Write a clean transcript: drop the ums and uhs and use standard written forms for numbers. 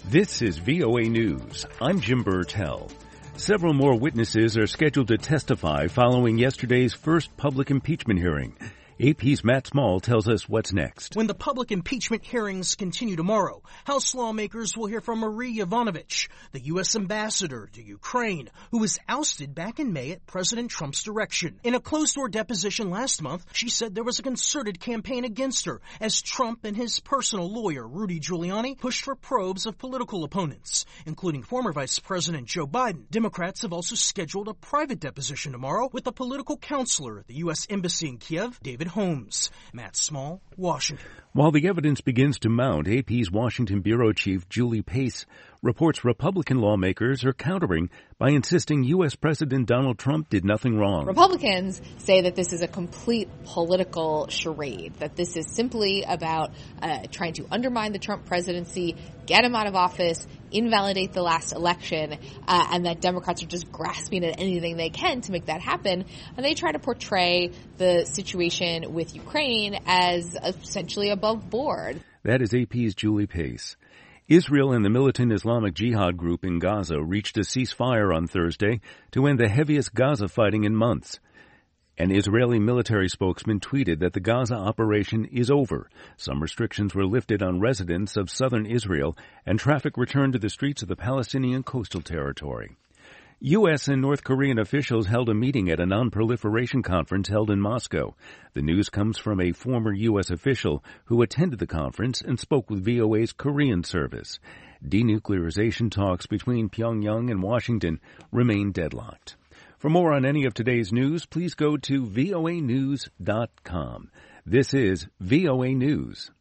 This is VOA News. I'm Jim Burtell. Several more witnesses are scheduled to testify following yesterday's first public impeachment hearing. AP's Matt Small tells us what's next. When the public impeachment hearings continue tomorrow, House lawmakers will hear from Marie Yovanovitch, the U.S. ambassador to Ukraine, who was ousted back in May at President Trump's direction. In a closed-door deposition last month, she said there was a concerted campaign against her as Trump and his personal lawyer, Rudy Giuliani, pushed for probes of political opponents, including former Vice President Joe Biden. Democrats have also scheduled a private deposition tomorrow with a political counselor at the U.S. Embassy in Kiev, David Holmes. Matt Small, Washington. While the evidence begins to mount, AP's Washington bureau chief Julie Pace reports Republican lawmakers are countering by insisting U.S. President Donald Trump did nothing wrong. Republicans say that this is a complete political charade, that this is simply about trying to undermine the Trump presidency, get him out of office, invalidate the last election, and that Democrats are just grasping at anything they can to make that happen. And they try to portray the situation with Ukraine as essentially above board. That is AP's Julie Pace. Israel and the militant Islamic Jihad group in Gaza reached a ceasefire on Thursday to end the heaviest Gaza fighting in months. An Israeli military spokesman tweeted that the Gaza operation is over. Some restrictions were lifted on residents of southern Israel, and traffic returned to the streets of the Palestinian coastal territory. U.S. and North Korean officials held a meeting at a non-proliferation conference held in Moscow. The news comes from a former U.S. official who attended the conference and spoke with VOA's Korean service. Denuclearization talks between Pyongyang and Washington remain deadlocked. For more on any of today's news, please go to voanews.com. This is VOA News.